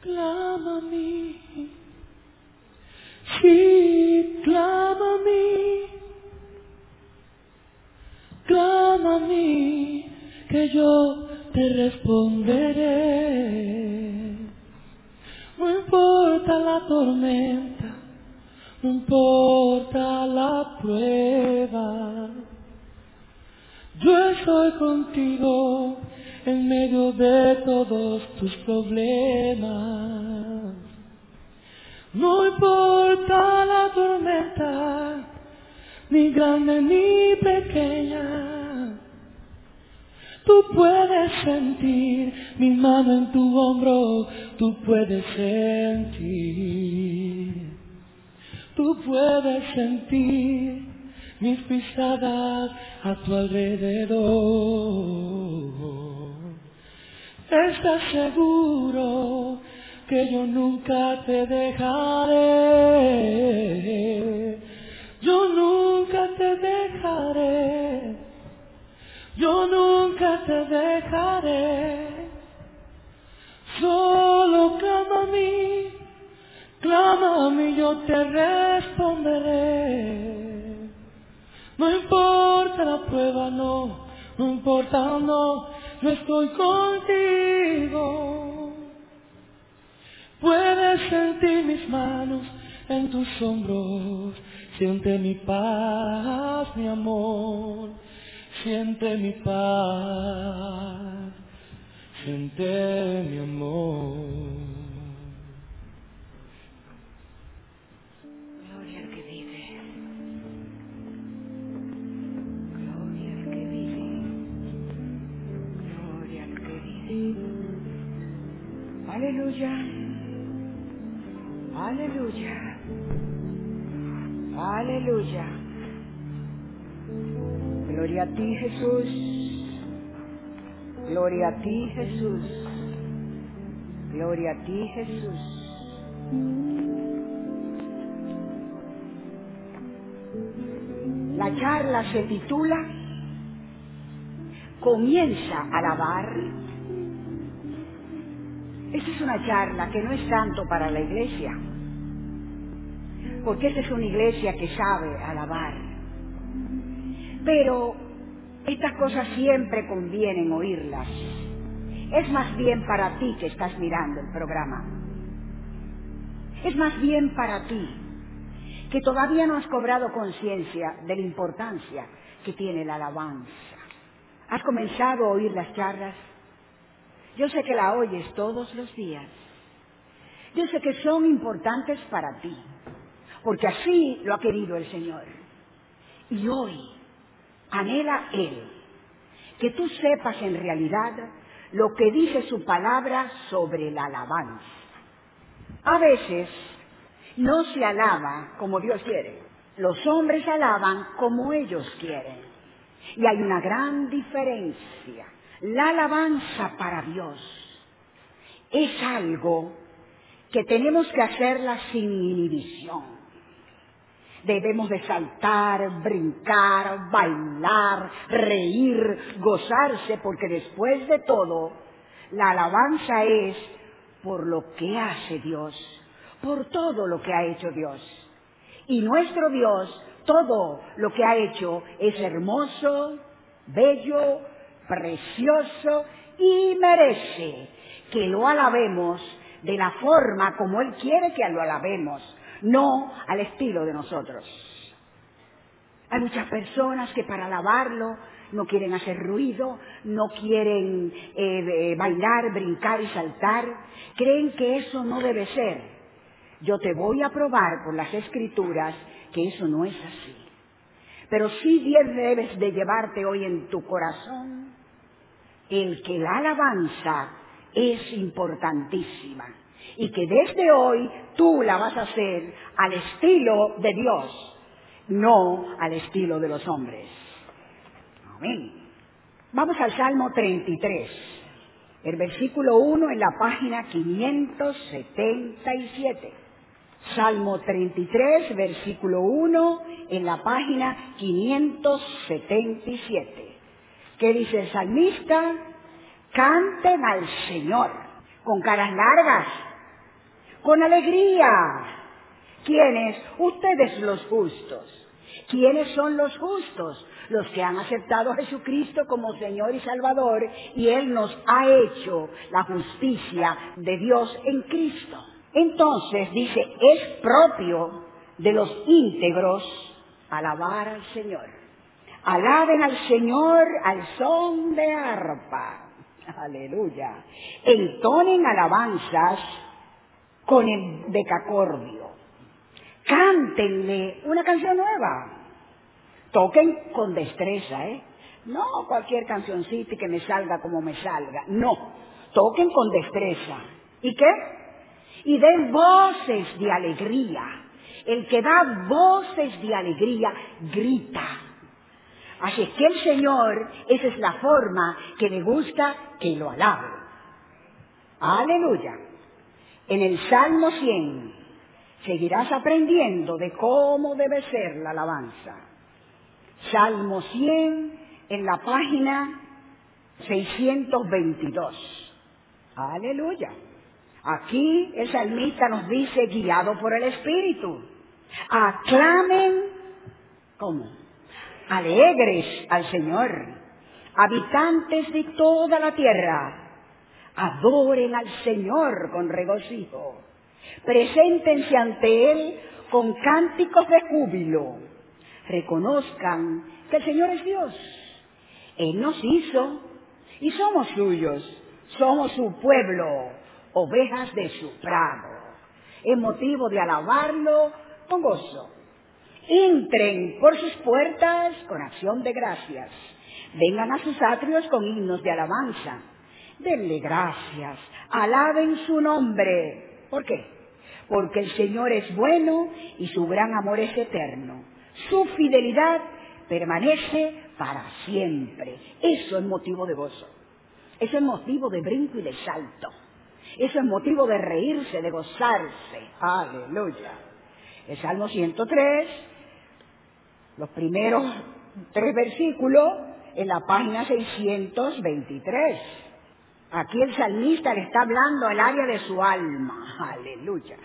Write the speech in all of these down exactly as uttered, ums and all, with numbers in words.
clama a mí, sí, clama a mí, clama a mí, que yo te responderé. No importa la tormenta, no importa la prueba, yo estoy contigo en medio de todos tus problemas. No importa la tormenta, ni grande ni pequeña, tú puedes sentir mi mano en tu hombro, tú puedes sentir, tú puedes sentir mis pisadas a tu alrededor. Estás seguro que yo nunca te dejaré, yo nunca te dejaré, yo nunca te dejaré. Solo clama a mí, clama a mí, yo te responderé. No importa la prueba, no, no importa, no, yo estoy contigo. Puedes sentir mis manos en tus hombros, siente mi paz, mi amor, siente mi paz, siente mi amor. Gloria al que vive, gloria al que vive, gloria al que vive. Aleluya, aleluya, aleluya. Gloria a ti, Jesús, gloria a ti, Jesús, gloria a ti, Jesús. La charla se titula Comienza a alabar. Esta es una charla que no es tanto para la iglesia, porque esta es una iglesia que sabe alabar. Pero estas cosas siempre convienen oírlas. Es más bien para ti que estás mirando el programa. Es más bien para ti que todavía no has cobrado conciencia de la importancia que tiene la alabanza. ¿Has comenzado a oír las charlas? Yo sé que la oyes todos los días. Yo sé que son importantes para ti, porque así lo ha querido el Señor. Y hoy anhela Él que tú sepas en realidad lo que dice su palabra sobre la alabanza. A veces no se alaba como Dios quiere. Los hombres alaban como ellos quieren. Y hay una gran diferencia. La alabanza para Dios es algo que tenemos que hacerla sin inhibición. Debemos de saltar, brincar, bailar, reír, gozarse, porque después de todo, la alabanza es por lo que hace Dios, por todo lo que ha hecho Dios. Y nuestro Dios, todo lo que ha hecho es hermoso, bello, precioso y merece que lo alabemos de la forma como Él quiere que lo alabemos, no al estilo de nosotros. Hay muchas personas que para alabarlo no quieren hacer ruido, no quieren eh, eh, bailar, brincar y saltar, creen que eso no debe ser. Yo te voy a probar por las Escrituras que eso no es así. Pero sí bien debes de llevarte hoy en tu corazón el que la alabanza es importantísima y que desde hoy tú la vas a hacer al estilo de Dios, no al estilo de los hombres. Amén. Vamos al Salmo treinta y tres, el versículo uno en la página quinientos setenta y siete. Salmo treinta y tres, versículo uno en la página quinientos setenta y siete. ¿Qué dice el salmista? Canten al Señor con caras largas, con alegría. ¿Quiénes? Ustedes los justos. ¿Quiénes son los justos? Los que han aceptado a Jesucristo como Señor y Salvador, y Él nos ha hecho la justicia de Dios en Cristo. Entonces, dice, es propio de los íntegros alabar al Señor. Alaben al Señor al son de arpa. Aleluya. Entonen alabanzas con el decacordio. Cántenle una canción nueva. Toquen con destreza, ¿eh? No cualquier cancioncita que me salga como me salga. No, toquen con destreza. ¿Y qué? Y den voces de alegría. El que da voces de alegría grita. Así es que el Señor, esa es la forma que le gusta que lo alabe. Aleluya. En el Salmo cien seguirás aprendiendo de cómo debe ser la alabanza. Salmo cien en la página seiscientos veintidós. Aleluya. Aquí el salmista nos dice, guiado por el Espíritu, aclamen, ¿cómo? Alegres al Señor, habitantes de toda la tierra, adoren al Señor con regocijo, preséntense ante Él con cánticos de júbilo, reconozcan que el Señor es Dios. Él nos hizo y somos suyos, somos su pueblo, ovejas de su prado. Es motivo de alabarlo con gozo. Entren por sus puertas con acción de gracias. Vengan a sus atrios con himnos de alabanza. Denle gracias, alaben su nombre. ¿Por qué? Porque el Señor es bueno y su gran amor es eterno. Su fidelidad permanece para siempre. Eso es motivo de gozo. Eso es motivo de brinco y de salto. Eso es motivo de reírse, de gozarse. Aleluya. El Salmo ciento tres, los primeros tres versículos en la página seiscientos veintitrés. Aquí el salmista le está hablando al área de su alma. Aleluya.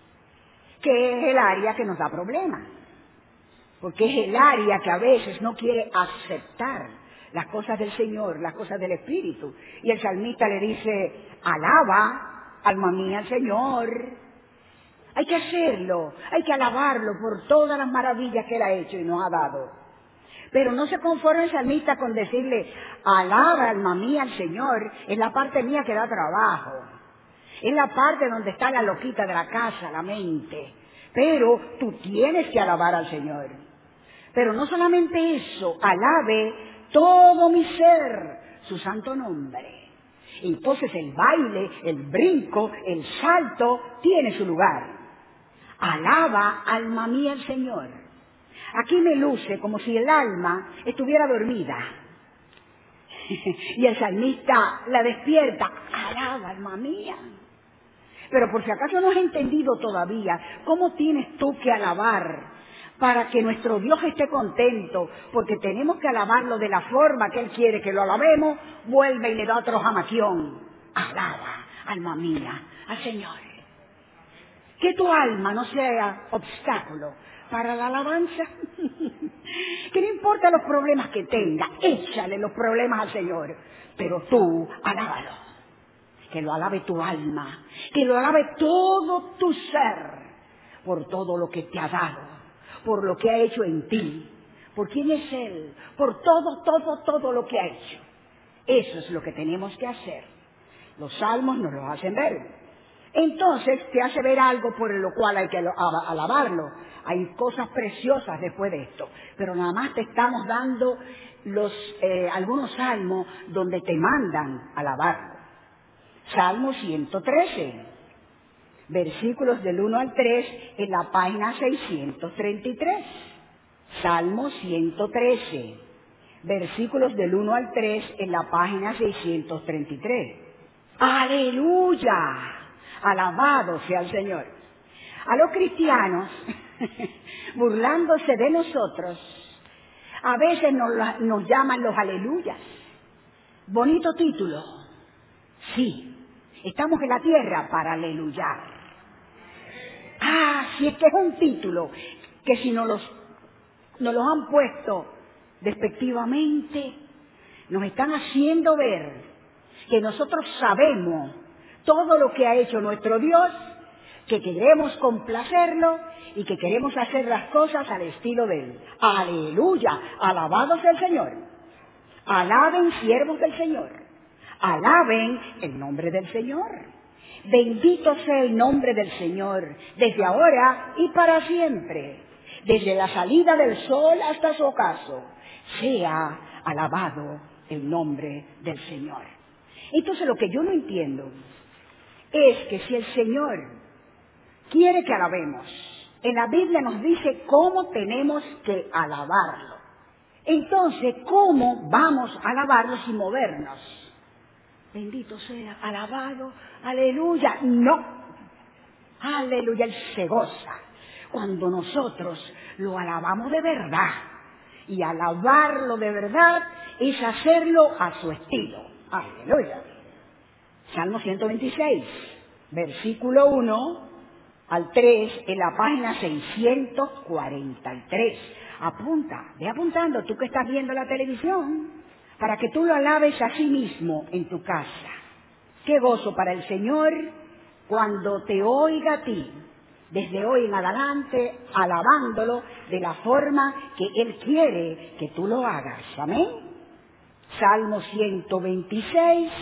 Que es el área que nos da problemas. Porque es el área que a veces no quiere aceptar las cosas del Señor, las cosas del Espíritu. Y el salmista le dice, alaba, alma mía, al Señor. Hay que hacerlo, hay que alabarlo por todas las maravillas que Él ha hecho y nos ha dado. Pero no se conforma el salmista con decirle, alaba, alma mía, al Señor. Es la parte mía que da trabajo. Es la parte donde está la loquita de la casa, la mente. Pero tú tienes que alabar al Señor. Pero no solamente eso, alabe todo mi ser, su santo nombre. Entonces el baile, el brinco, el salto tiene su lugar. Alaba, alma mía, al Señor. Aquí me luce como si el alma estuviera dormida. Y el salmista la despierta. Alaba, alma mía. Pero por si acaso no has entendido todavía, ¿cómo tienes tú que alabar para que nuestro Dios esté contento? Porque tenemos que alabarlo de la forma que Él quiere que lo alabemos. Vuelve y le da otro jamaquión. Alaba, alma mía, al Señor. Que tu alma no sea obstáculo para la alabanza. Que no importa los problemas que tenga, échale los problemas al Señor. Pero tú, alábalo. Que lo alabe tu alma, que lo alabe todo tu ser, por todo lo que te ha dado, por lo que ha hecho en ti, por quién es Él, por todo, todo, todo lo que ha hecho. Eso es lo que tenemos que hacer. Los salmos nos lo hacen ver. Entonces te hace ver algo por lo cual hay que alabarlo. Hay cosas preciosas después de esto, pero nada más te estamos dando los eh, algunos salmos donde te mandan alabarlo. Salmo ciento trece, versículos del uno al tres en la página seiscientos treinta y tres. Salmo ciento trece, versículos del uno al tres en la página seiscientos treinta y tres. ¡Aleluya! Alabado sea el Señor. A los cristianos, burlándose de nosotros, a veces nos, nos llaman los aleluyas. Bonito título. Sí. Estamos en la tierra para aleluyar. Ah, si es que es un título que si nos los, nos los han puesto despectivamente, nos están haciendo ver que nosotros sabemos todo lo que ha hecho nuestro Dios, que queremos complacerlo y que queremos hacer las cosas al estilo de Él. ¡Aleluya! Alabado sea el Señor. Alaben siervos del Señor. Alaben el nombre del Señor. Bendito sea el nombre del Señor, desde ahora y para siempre. Desde la salida del sol hasta su ocaso, sea alabado el nombre del Señor. Entonces lo que yo no entiendo es que si el Señor quiere que alabemos, en la Biblia nos dice cómo tenemos que alabarlo. Entonces, ¿cómo vamos a alabarlo sin movernos? Bendito sea, alabado, aleluya. No, aleluya, Él se goza cuando nosotros lo alabamos de verdad. Y alabarlo de verdad es hacerlo a su estilo. Aleluya. Salmo ciento veintiséis, versículo uno al tres, en la página seiscientos cuarenta y tres. Apunta, ve apuntando, tú que estás viendo la televisión, para que tú lo alabes a sí mismo en tu casa. Qué gozo para el Señor cuando te oiga a ti, desde hoy en adelante, alabándolo de la forma que Él quiere que tú lo hagas. Amén. Salmo ciento veintiséis,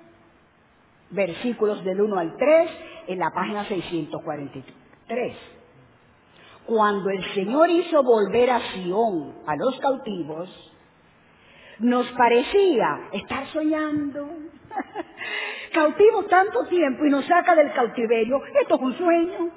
versículos del uno al tres, en la página seiscientos cuarenta y tres. Cuando el Señor hizo volver a Sión a los cautivos, nos parecía estar soñando. Cautivos tanto tiempo y nos saca del cautiverio. Esto es un sueño.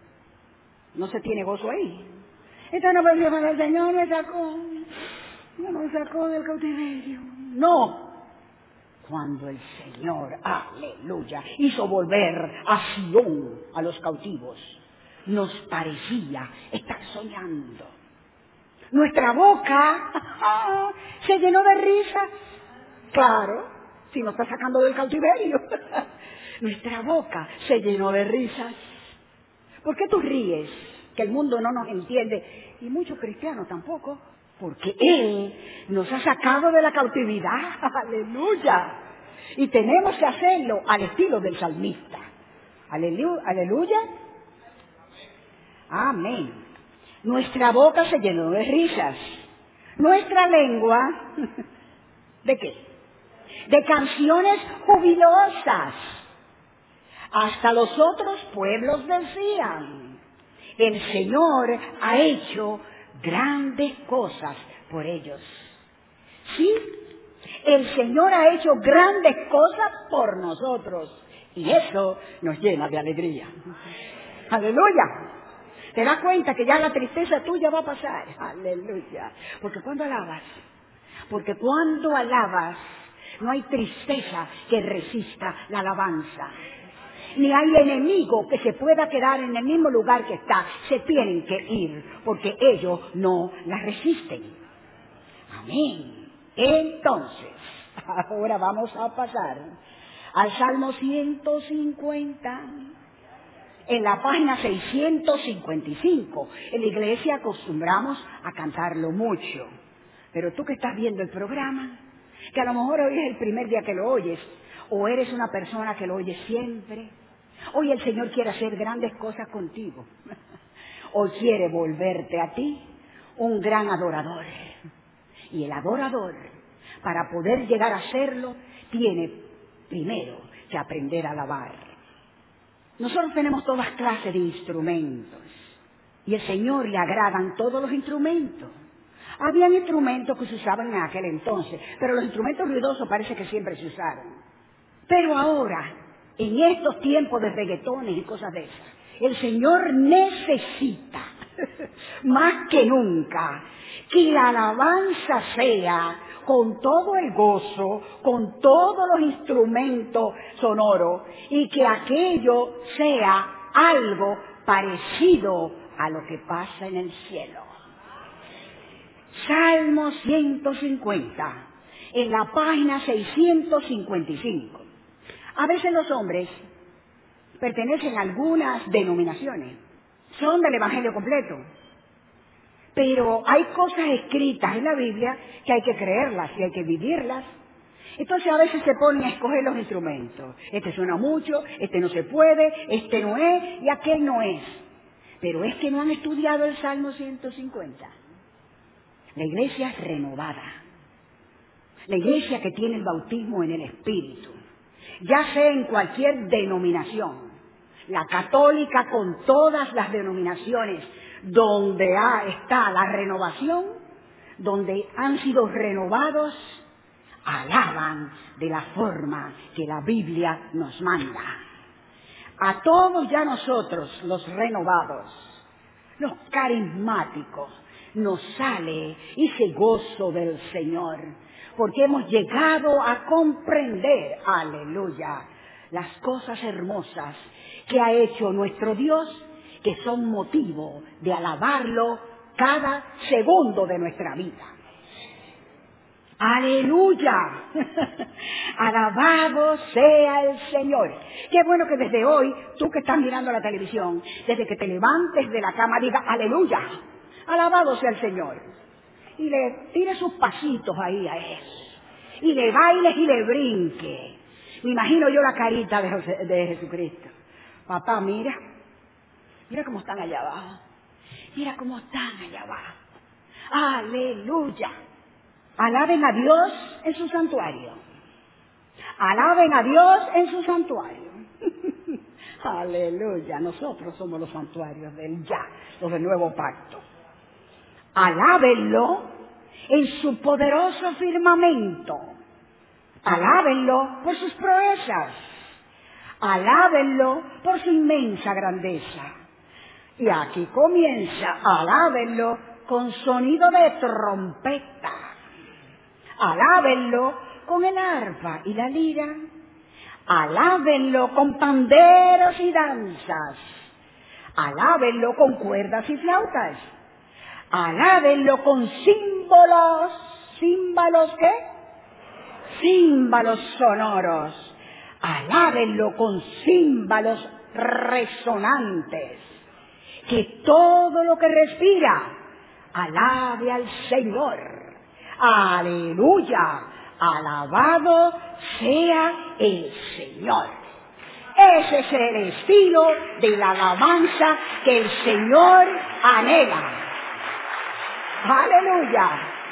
No se tiene gozo ahí. Esto no parecía cuando el Señor me sacó. No nos sacó del cautiverio. No. Cuando el Señor, aleluya, hizo volver a Sión a los cautivos, nos parecía estar soñando. Nuestra boca se llenó de risas. Claro, si nos está sacando del cautiverio. Nuestra boca se llenó de risas. ¿Por qué tú ríes? Que el mundo no nos entiende. Y muchos cristianos tampoco. Porque Él nos ha sacado de la cautividad. Aleluya. Y tenemos que hacerlo al estilo del salmista. Alelu- Aleluya. Amén. Nuestra boca se llenó de risas. Nuestra lengua, ¿de qué? De canciones jubilosas. Hasta los otros pueblos decían, el Señor ha hecho grandes cosas por ellos. Sí, el Señor ha hecho grandes cosas por nosotros. Y eso nos llena de alegría. Aleluya. ¿Te das cuenta que ya la tristeza tuya va a pasar? Aleluya. Porque cuando alabas, porque cuando alabas, no hay tristeza que resista la alabanza. Ni hay enemigo que se pueda quedar en el mismo lugar que está. Se tienen que ir, porque ellos no la resisten. Amén. Entonces, ahora vamos a pasar al Salmo ciento cincuenta. En la página seiscientos cincuenta y cinco, en la iglesia acostumbramos a cantarlo mucho. Pero tú que estás viendo el programa, que a lo mejor hoy es el primer día que lo oyes, o eres una persona que lo oye siempre, hoy el Señor quiere hacer grandes cosas contigo. Hoy quiere volverte a ti un gran adorador. Y el adorador, para poder llegar a serlo, tiene primero que aprender a alabar. Nosotros tenemos todas clases de instrumentos y al Señor le agradan todos los instrumentos. Habían instrumentos que se usaban en aquel entonces, pero los instrumentos ruidosos parece que siempre se usaron. Pero ahora, en estos tiempos de reggaetones y cosas de esas, el Señor necesita, más que nunca, que la alabanza sea con todo el gozo, con todos los instrumentos sonoros, y que aquello sea algo parecido a lo que pasa en el cielo. Salmo ciento cincuenta, en la página seiscientos cincuenta y cinco. A veces los hombres pertenecen a algunas denominaciones, son del Evangelio completo. Pero hay cosas escritas en la Biblia que hay que creerlas y hay que vivirlas. Entonces a veces se ponen a escoger los instrumentos. Este suena mucho, este no se puede, este no es y aquel no es. Pero es que no han estudiado el Salmo ciento cincuenta. La iglesia es renovada. La iglesia que tiene el bautismo en el Espíritu. Ya sea en cualquier denominación. La católica con todas las denominaciones donde ha, está la renovación, donde han sido renovados, alaban de la forma que la Biblia nos manda. A todos ya nosotros, los renovados, los carismáticos, nos sale ese gozo del Señor, porque hemos llegado a comprender, aleluya, las cosas hermosas que ha hecho nuestro Dios, que son motivo de alabarlo cada segundo de nuestra vida. ¡Aleluya! Alabado sea el Señor. Qué bueno que desde hoy, tú que estás mirando la televisión, desde que te levantes de la cama, diga ¡aleluya! Alabado sea el Señor. Y le tire sus pasitos ahí a Él. Y le bailes y le brinque. Me imagino yo la carita de, José, de Jesucristo. Papá, mira. Mira cómo están allá abajo. Mira cómo están allá abajo. ¡Aleluya! Alaben a Dios en su santuario. Alaben a Dios en su santuario. Aleluya. Nosotros somos los santuarios del ya, los del nuevo pacto. Alábenlo en su poderoso firmamento. Alábenlo por sus proezas. Alábenlo por su inmensa grandeza. Y aquí comienza, alábenlo con sonido de trompeta. Alábenlo con el arpa y la lira. Alábenlo con panderos y danzas. Alábenlo con cuerdas y flautas. Alábenlo con címbalos. ¿Címbalos qué? Címbalos sonoros. Alábenlo con címbalos resonantes. Que todo lo que respira alabe al Señor. ¡Aleluya! Alabado sea el Señor. Ese es el estilo de la alabanza que el Señor anhela. ¡Aleluya!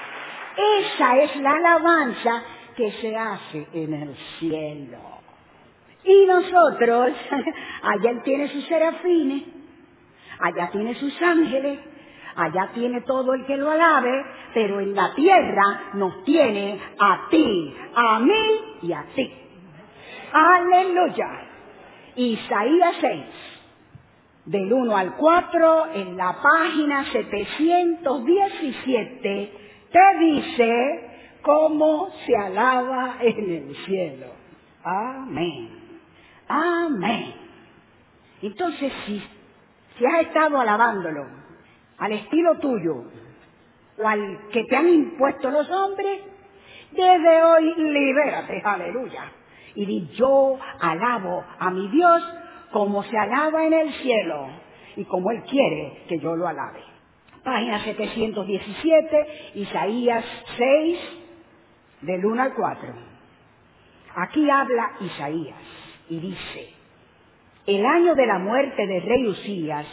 Esa es la alabanza que se hace en el cielo. Y nosotros, allá Él tiene sus serafines, allá tiene sus ángeles, allá tiene todo el que lo alabe, pero en la tierra nos tiene a ti, a mí y a ti. ¡Aleluya! Isaías seis, del uno al cuatro, en la página setecientos diecisiete, te dice cómo se alaba en el cielo. Amén. Amén. Entonces, si, si has estado alabándolo al estilo tuyo o al que te han impuesto los hombres, desde hoy libérate, aleluya. Y di, yo alabo a mi Dios como se alaba en el cielo y como Él quiere que yo lo alabe. Página setecientos diecisiete, Isaías seis, del uno al cuatro. Aquí habla Isaías y dice, el año de la muerte del rey Usías,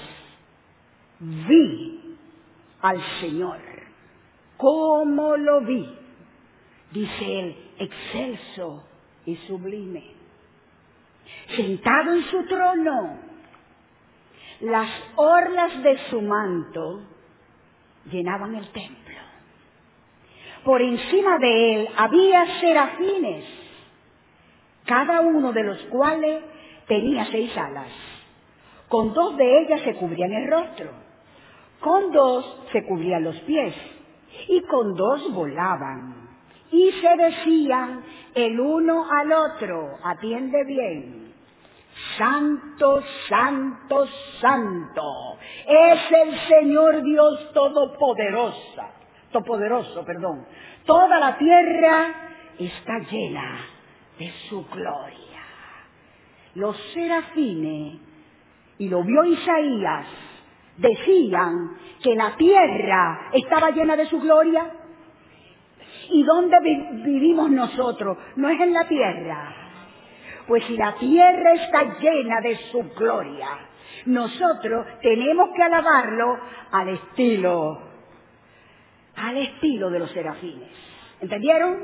vi al Señor. ¿Cómo lo vi? Dice él, excelso y sublime, sentado en su trono. Las orlas de su manto llenaban el templo. Por encima de él había serafines, cada uno de los cuales tenía seis alas. Con dos de ellas se cubrían el rostro, con dos se cubrían los pies, y con dos volaban. Y se decían el uno al otro, atiende bien, Santo, Santo, Santo, es el Señor Dios Todopoderoso, Todopoderoso, perdón. Toda la tierra está llena de su gloria. Los serafines, y lo vio Isaías, decían que la tierra estaba llena de su gloria. ¿Y dónde vi- vivimos nosotros? ¿No es en la tierra? Pues si la tierra está llena de su gloria, nosotros tenemos que alabarlo al estilo, al estilo de los serafines. ¿Entendieron?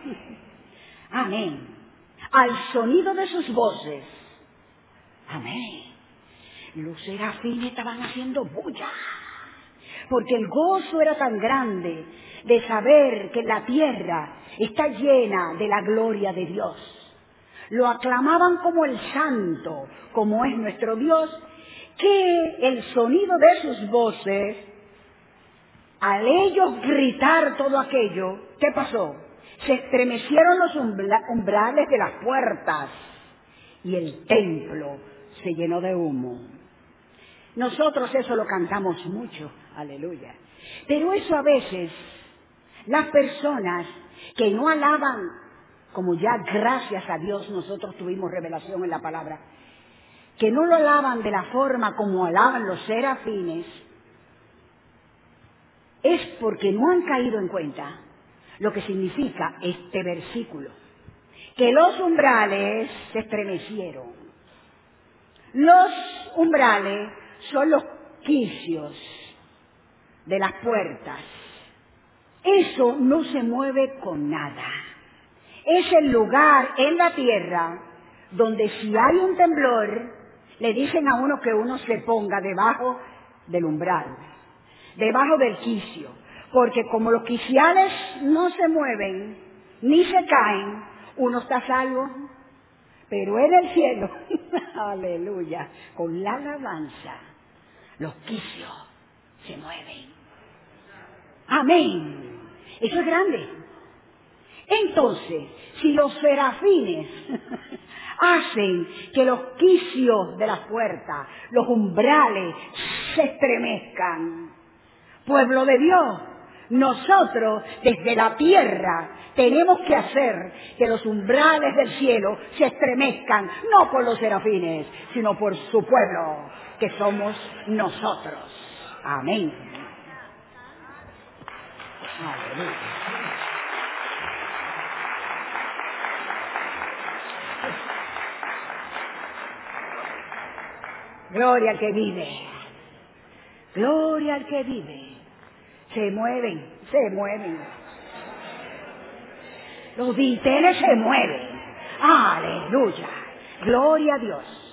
Amén. Al sonido de sus voces. Amén. Los serafines estaban haciendo bulla, porque el gozo era tan grande de saber que la tierra está llena de la gloria de Dios. Lo aclamaban como el santo, como es nuestro Dios, que el sonido de sus voces, al ellos gritar todo aquello, ¿qué pasó? Se estremecieron los umbra- umbrales de las puertas y el templo se llenó de humo. Nosotros eso lo cantamos mucho, aleluya. Pero eso a veces, las personas que no alaban, como ya gracias a Dios nosotros tuvimos revelación en la palabra, que no lo alaban de la forma como alaban los serafines, es porque no han caído en cuenta lo que significa este versículo, que los umbrales se estremecieron. Los umbrales son los quicios de las puertas. Eso no se mueve con nada. Es el lugar en la tierra donde si hay un temblor, le dicen a uno que uno se ponga debajo del umbral, debajo del quicio, porque como los quiciales no se mueven ni se caen, uno está a salvo. Pero en el cielo, aleluya, con la alabanza, los quicios se mueven. Amén. Eso es grande. Entonces, si los serafines hacen que los quicios de las puertas, los umbrales, se estremezcan, pueblo de Dios, nosotros desde la tierra tenemos que hacer que los umbrales del cielo se estremezcan, no por los serafines, sino por su pueblo, que somos nosotros. Amén. Aleluya. Gloria al que vive. Gloria al que vive. Se mueven, se mueven. Los dinteles se mueven. Aleluya. Gloria a Dios.